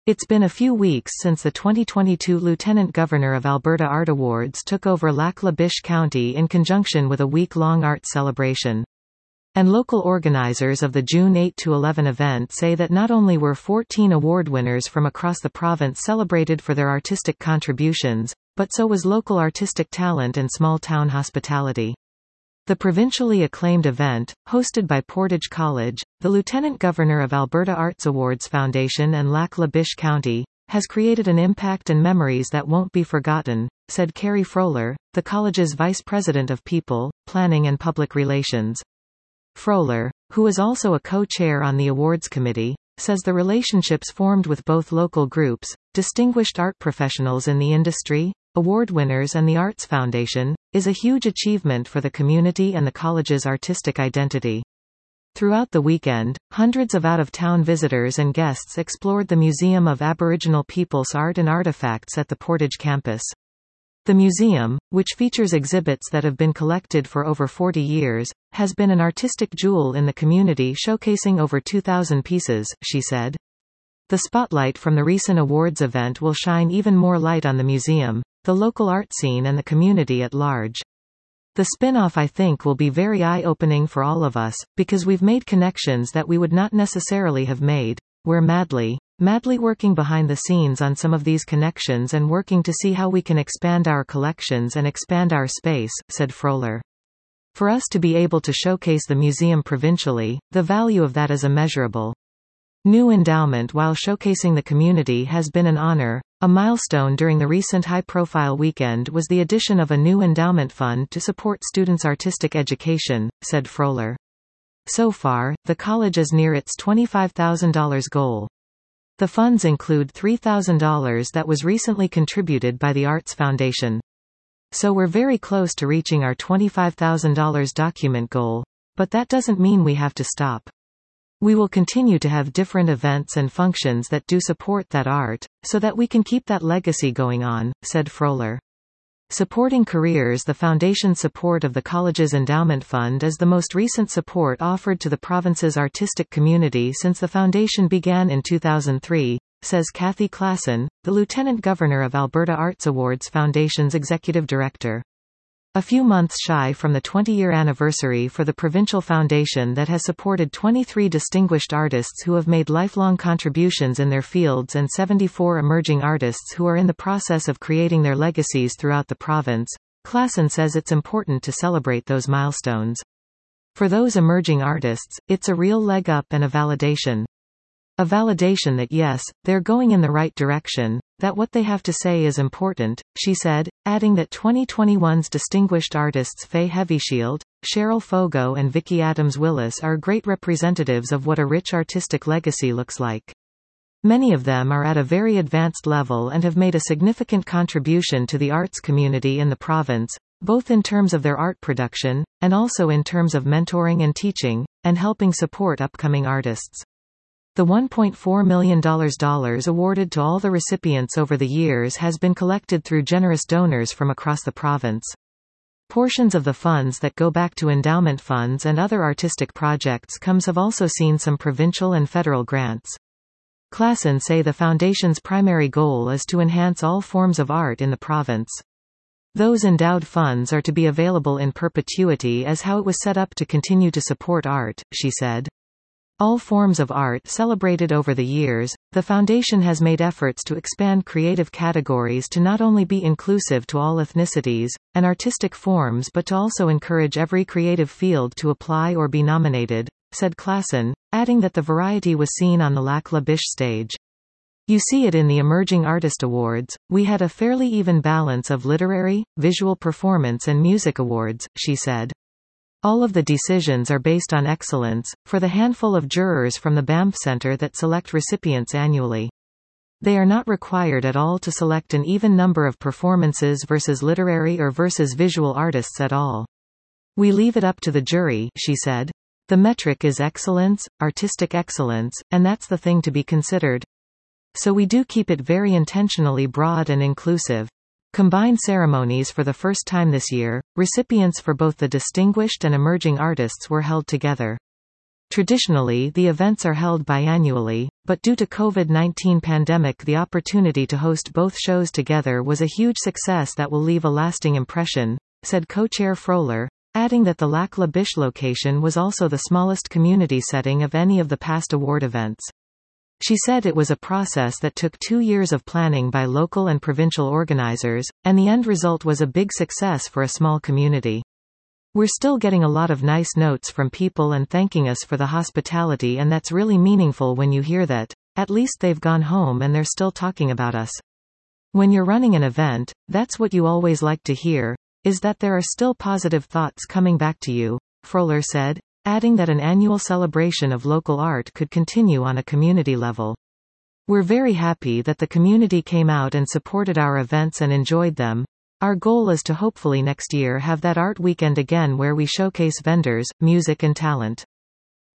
It's been a few weeks since the 2022 Lieutenant Governor of Alberta Art Awards took over Lac La Biche County in conjunction with a week-long art celebration. And local organizers of the June 8–11 event say that not only were 14 award winners from across the province celebrated for their artistic contributions, but so was local artistic talent and small-town hospitality. The provincially acclaimed event, hosted by Portage College, the Lieutenant Governor of Alberta Arts Awards Foundation and Lac La Biche County, has created an impact and memories that won't be forgotten, said Carrie Frohler, the college's Vice President of People, Planning and Public Relations. Frohler, who is also a co-chair on the awards committee, says the relationships formed with both local groups, distinguished art professionals in the industry, award winners and the Arts Foundation, is a huge achievement for the community and the college's artistic identity. Throughout the weekend, hundreds of out-of-town visitors and guests explored the Museum of Aboriginal Peoples' Art and Artifacts at the Portage campus. The museum, which features exhibits that have been collected for over 40 years, has been an artistic jewel in the community, showcasing over 2,000 pieces, she said. The spotlight from the recent awards event will shine even more light on the museum, the local art scene and the community at large. The spin-off, I think, will be very eye-opening for all of us, because we've made connections that we would not necessarily have made. We're madly working behind the scenes on some of these connections and working to see how we can expand our collections and expand our space, said Frohler. For us to be able to showcase the museum provincially, the value of that is immeasurable. New endowment while showcasing the community has been an honor. A milestone during the recent high-profile weekend was the addition of a new endowment fund to support students' artistic education, said Frohler. So far, the college is near its $25,000 goal. The funds include $3,000 that was recently contributed by the Arts Foundation. So we're very close to reaching our $25,000 document goal, but that doesn't mean we have to stop. We will continue to have different events and functions that do support that art, so that we can keep that legacy going on, said Frohler. Supporting careers. The foundation's support of the college's endowment fund is the most recent support offered to the province's artistic community since the foundation began in 2003, says Kathy Klassen, the Lieutenant Governor of Alberta Arts Awards Foundation's executive director. A few months shy from the 20-year anniversary for the provincial foundation that has supported 23 distinguished artists who have made lifelong contributions in their fields and 74 emerging artists who are in the process of creating their legacies throughout the province, Klassen says it's important to celebrate those milestones. For those emerging artists, it's a real leg up and a validation. A validation that yes, they're going in the right direction, that what they have to say is important, she said, adding that 2021's distinguished artists Faye Heavyshield, Cheryl Fogo and Vicki Adams-Willis are great representatives of what a rich artistic legacy looks like. Many of them are at a very advanced level and have made a significant contribution to the arts community in the province, both in terms of their art production, and also in terms of mentoring and teaching, and helping support upcoming artists. The $1.4 million awarded to all the recipients over the years has been collected through generous donors from across the province. Portions of the funds that go back to endowment funds and other artistic projects have also seen some provincial and federal grants. Klassen say the foundation's primary goal is to enhance all forms of art in the province. Those endowed funds are to be available in perpetuity as how it was set up to continue to support art, she said. All forms of art celebrated over the years, the foundation has made efforts to expand creative categories to not only be inclusive to all ethnicities and artistic forms but to also encourage every creative field to apply or be nominated, said Klassen, adding that the variety was seen on the Lac La Biche stage. You see it in the Emerging Artist Awards. We had a fairly even balance of literary, visual performance and music awards, she said. All of the decisions are based on excellence, for the handful of jurors from the Banff Centre that select recipients annually. They are not required at all to select an even number of performances versus literary or versus visual artists at all. We leave it up to the jury, she said. The metric is excellence, artistic excellence, and that's the thing to be considered. So we do keep it very intentionally broad and inclusive. Combined ceremonies for the first time this year, recipients for both the distinguished and emerging artists were held together. Traditionally the events are held biannually, but due to COVID-19 pandemic the opportunity to host both shows together was a huge success that will leave a lasting impression, said co-chair Froehler, adding that the Lac La Biche location was also the smallest community setting of any of the past award events. She said it was a process that took 2 years of planning by local and provincial organizers, and the end result was a big success for a small community. We're still getting a lot of nice notes from people and thanking us for the hospitality, and that's really meaningful when you hear that. At least they've gone home and they're still talking about us. When you're running an event, that's what you always like to hear, is that there are still positive thoughts coming back to you, Froehler said, adding that an annual celebration of local art could continue on a community level. We're very happy that the community came out and supported our events and enjoyed them. Our goal is to hopefully next year have that art weekend again where we showcase vendors, music and talent.